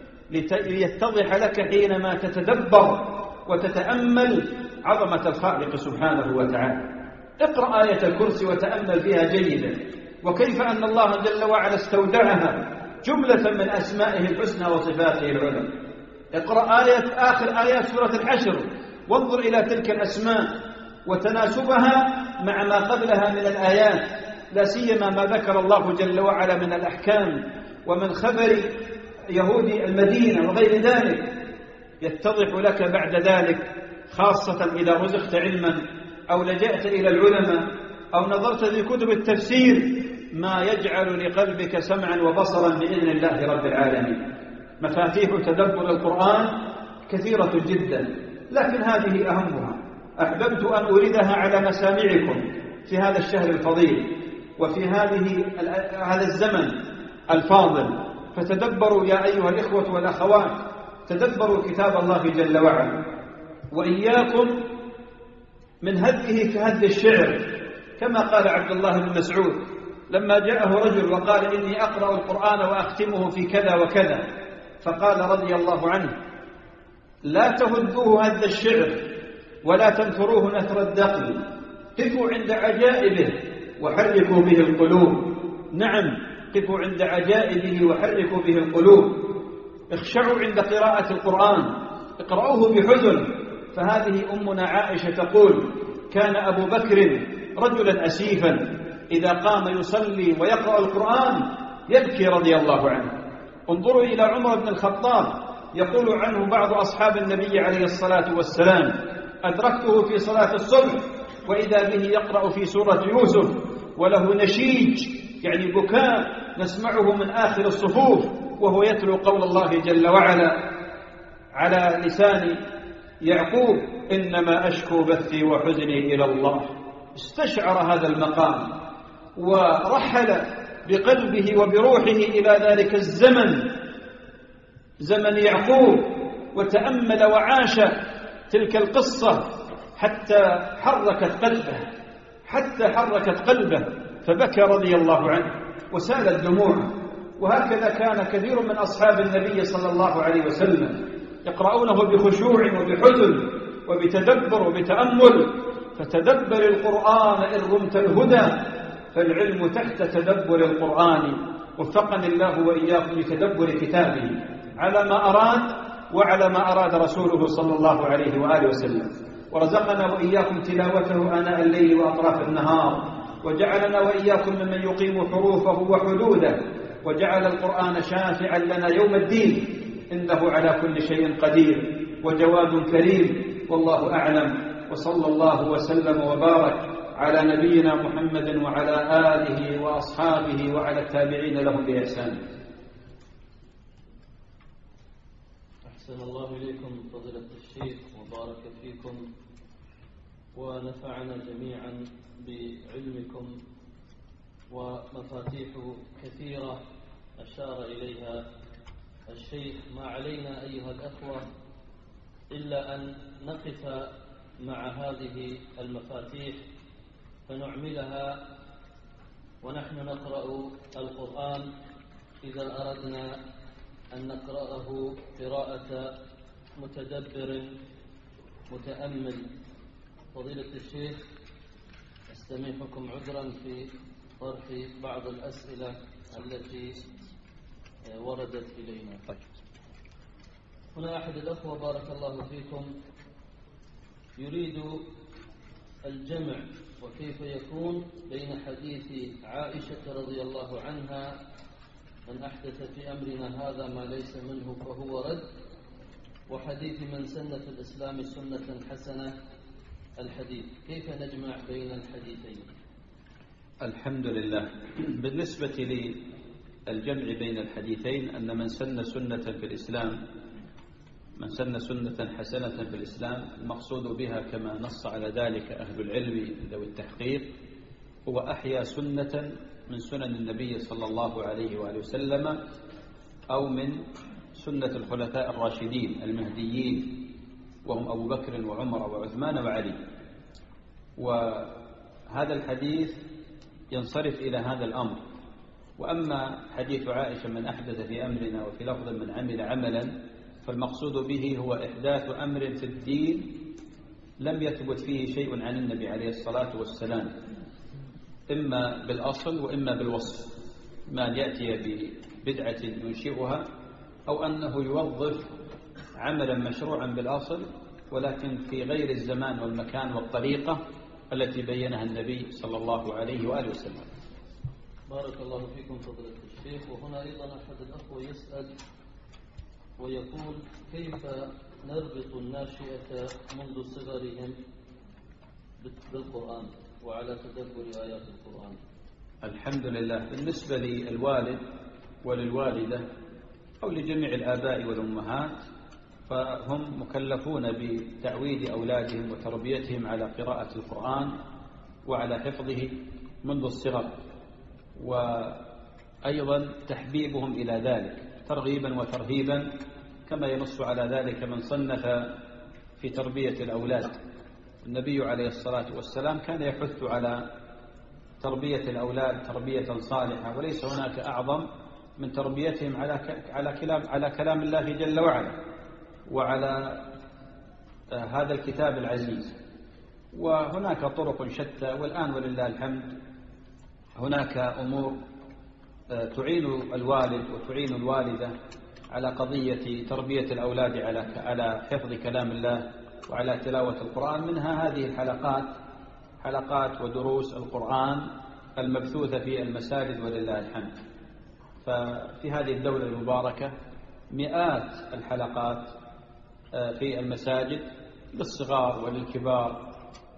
ليتضح لك حينما تتدبر وتتأمل عظمة الخالق سبحانه وتعالى. اقرأ آية الكرسي وتأمل فيها جيدا، وكيف أن الله جل وعلا استودعها جملة من أسمائه الحسنى وصفاته العلى. اقرأ آخر آيات سورة الحشر وانظر إلى تلك الأسماء وتناسبها مع ما قبلها من الآيات، لا سيما ما ذكر الله جل وعلا من الأحكام ومن خبر يهود المدينة وغير ذلك. يتضح لك بعد ذلك، خاصة إذا رزقت علما أو لجأت إلى العلماء أو نظرت في كتب التفسير، ما يجعل لقلبك سمعا وبصرا بإذن الله رب العالمين. مفاتيح تدبر القرآن كثيرة جدا، لكن هذه أهمها. أحببت أن أوردها على مسامعكم في هذا الشهر الفضيل وفي هذا الزمن الفاضل. فتدبروا يا أيها الإخوة والأخوات، تدبروا كتاب الله جل وعلا، وإياكم من هده كهد الشعر، كما قال عبد الله بن مسعود لما جاءه رجل وقال: إني أقرأ القرآن وأختمه في كذا وكذا، فقال رضي الله عنه: لا تهدوه هد الشعر ولا تنثروه نثر الدقل، قفوا عند عجائبه وحركوا به القلوب. نعم، قفوا عند عجائبه وحركوا به القلوب. اخشعوا عند قراءة القرآن، اقرأوه بحزن. فهذه أمنا عائشة تقول: كان أبو بكر رجلا أسيفا، إذا قام يصلي ويقرأ القرآن يبكي رضي الله عنه. انظروا إلى عمر بن الخطاب، يقول عنه بعض أصحاب النبي عليه الصلاة والسلام: أدركته في صلاة الصبح وإذا به يقرأ في سورة يوسف وله نشيج، يعني بكاء نسمعه من آخر الصفوف، وهو يتلو قول الله جل وعلا على لسان يعقوب: إنما أشكو بثي وحزني إلى الله. استشعر هذا المقام ورحل بقلبه وبروحه إلى ذلك الزمن، زمن يعقوب، وتأمل وعاش تلك القصة حتى حركت قلبه فبكى رضي الله عنه وسالت دموعه. وهكذا كان كثير من أصحاب النبي صلى الله عليه وسلم يقرؤونه بخشوع وبحزن وبتدبر وبتأمل. فتدبر القرآن إن رمت الهدى، فالعلم تحت تدبر القرآن. وفقني الله وإياكم لتدبر كتابه على ما أراد وعلى ما أراد رسوله صلى الله عليه وآله وسلم، ورزقنا وإياكم تلاوته آناء الليل وأطراف النهار، وجعلنا وإياكم ممن يقيم حروفه وحدوده، وجعل القرآن شافعا لنا يوم الدين، إنه على كل شيء قدير وجواد كريم. والله أعلم، وصلى الله وسلم وبارك على نبينا محمد وعلى آله وأصحابه وعلى التابعين لهم بإحسان. أحسن الله إليكم فضيلة الشيخ وبارك فيكم ونفعنا جميعا بعلمكم، ومفاتيح كثيرة أشار إليها الشيخ. ما علينا أيها الأخوة إلا أن نقف مع هذه المفاتيح فنعملها ونحن نقرأ القرآن، إذا أردنا أن نقرأه قراءة متدبر متأمل. فضيلة الشيخ، أستميحكم عذرا في طرح بعض الأسئلة التي وردت إلينا. هنا أحد الأخوة بارك الله فيكم يريد الجمع وكيف يكون بين حديث عائشة رضي الله عنها: من أحدث في أمرنا هذا ما ليس منه فهو رد، وحديث من سن في الإسلام سنة حسنة الحديث. كيف نجمع بين الحديثين؟ الحمد لله. بالنسبة للجمع بين الحديثين، أن من سن سنة في الإسلام، من سن سنة حسنة في الإسلام، المقصود بها كما نص على ذلك أهل العلم ذوي التحقيق، هو أحيا سنة من سنن النبي صلى الله عليه وآله وسلم، أو من سنة الخلفاء الراشدين المهديين، وهم أبو بكر وعمر وعثمان وعلي. وهذا الحديث ينصرف إلى هذا الأمر. وأما حديث عائشة من أحدث في أمرنا، وفي لفظ من عمل عملا، فالمقصود به هو إحداث أمر في الدين لم يثبت فيه شيء عن النبي عليه الصلاة والسلام، إما بالأصل وإما بالوصف، ما أن يأتي ببدعة ينشئها، أو أنه يوظف عملا مشروعا بالأصل ولكن في غير الزمان والمكان والطريقة التي بينها النبي صلى الله عليه وآله وسلم. بارك الله فيكم فضيلة الشيخ. وهنا أيضا أحد الأخوة يسأل ويقول: كيف نربط الناشئة منذ صغرهم بالقرآن وعلى تدبر آيات القرآن؟ الحمد لله. بالنسبة للوالد وللوالدة أو لجميع الآباء والأمهات، فهم مكلفون بتعويد أولادهم وتربيتهم على قراءة القرآن وعلى حفظه منذ الصغر، وأيضا تحبيبهم إلى ذلك ترغيبا وترهيبا، كما ينص على ذلك من صنف في تربية الأولاد. النبي عليه الصلاة والسلام كان يحث على تربية الأولاد تربية صالحة، وليس هناك أعظم من تربيتهم على كلام الله جل وعلا وعلى هذا الكتاب العزيز. وهناك طرق شتى، والآن ولله الحمد هناك أمور تعين الوالد وتعين الوالدة على قضية تربية الأولاد على حفظ كلام الله وعلى تلاوة القرآن، منها هذه حلقات ودروس القرآن المبثوثة في المساجد ولله الحمد. ففي هذه الدولة المباركة مئات الحلقات في المساجد للصغار وللكبار،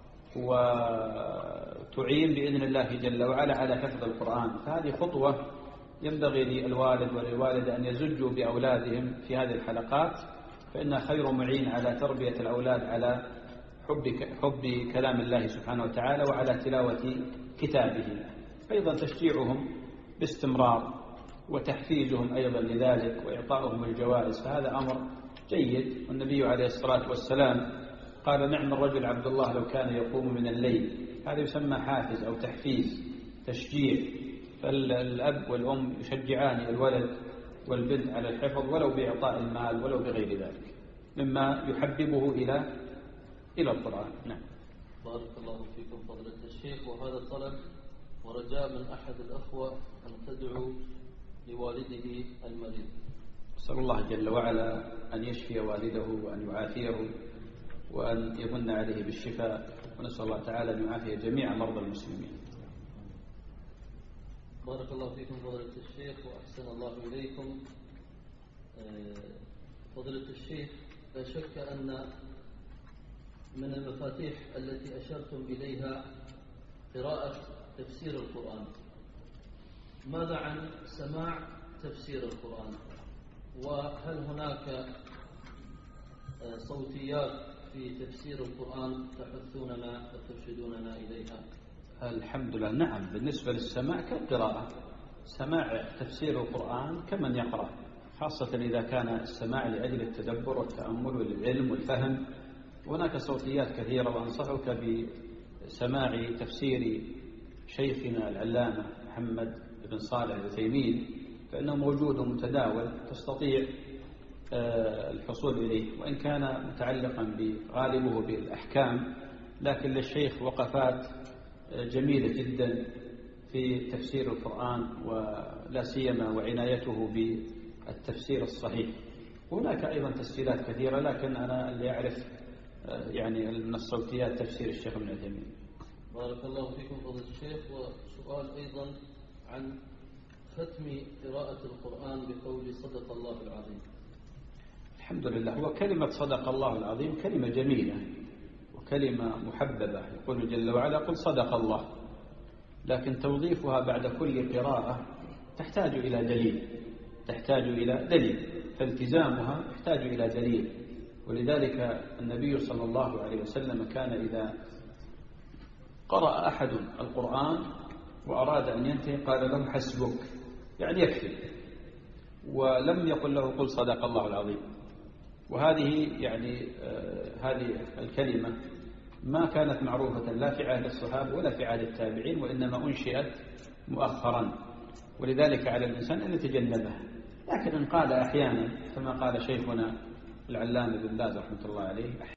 وتعين بإذن الله جل وعلا على حفظ القرآن. فهذه خطوة ينبغي للوالد وللوالدة أن يزجوا بأولادهم في هذه الحلقات، فإنها خير معين على تربية الأولاد على حب كلام الله سبحانه وتعالى وعلى تلاوة كتابه. أيضا تشجيعهم باستمرار وتحفيزهم أيضا لذلك وإعطائهم الجوائز، فهذا أمر جيد. والنبي عليه الصلاة والسلام قال: نعم الرجل عبد الله لو كان يقوم من الليل. هذا يسمى حافز أو تحفيز تشجيع. فالأب والأم يشجعان الولد والبنت على الحفظ ولو بإعطاء المال ولو بغير ذلك مما يحببه إلى القرآن. نعم. بارك الله فيكم فضيلة الشيخ. وهذا طلب ورجاء من أحد الأخوة أن تدعو لوالده المريض. أسأل الله جل وعلا أن يشفي والده وأن يعافيه وأن يمن عليه بالشفاء، ونسأل الله تعالى أن يعافي جميع مرضى المسلمين. بارك الله فيكم فضيلة الشيخ وأحسن الله إليكم. فضيلة الشيخ، لا شك أن من المفاتيح التي أشرتم إليها قراءة تفسير القرآن. ماذا عن سماع تفسير القرآن؟ وهل هناك صوتيات في تفسير القرآن تحثوننا وترشدوننا إليها؟ الحمد لله. نعم، بالنسبة للسماع كالقراءة، سماع تفسير القرآن كمن يقرأ، خاصة إذا كان السماع لأجل التدبر والتأمل والعلم والفهم. هناك صوتيات كثيرة، وأنصحك بسماع تفسير شيخنا العلامة محمد بن صالح العثيمين، فإنه موجود ومتداول، تستطيع الحصول إليه، وإن كان متعلقا غالبه بالأحكام، لكن للشيخ وقفات جميلة جدا في تفسير القرآن، ولا سيما وعنايته بالتفسير الصحيح. وهناك أيضا تسجيلات كثيرة، لكن أنا اللي أعرف يعني من الصوتيات تفسير الشيخ ابن عثيمين. بارك الله فيكم فضيلة الشيخ. وسؤال أيضا عن ختم قراءة القرآن بقول صدق الله العظيم. الحمد لله. وكلمة صدق الله العظيم كلمة جميلة وكلمة محببة. يقول جل وعلا: قل صدق الله. لكن توظيفها بعد كل قراءة تحتاج إلى دليل، فالتزامها يحتاج إلى دليل. ولذلك النبي صلى الله عليه وسلم كان إذا قرأ أحد القرآن وأراد أن ينتهي قال له حسبك، يعني يكفي، ولم يقل له قل صدق الله العظيم. وهذه هذه الكلمة ما كانت معروفة لا في عهد الصحابة ولا في عهد التابعين، وإنما أنشئت مؤخرا، ولذلك على الإنسان أن يتجنبها. لكن إن قال أحيانا كما قال شيخنا العلامة بن باز رحمة الله عليه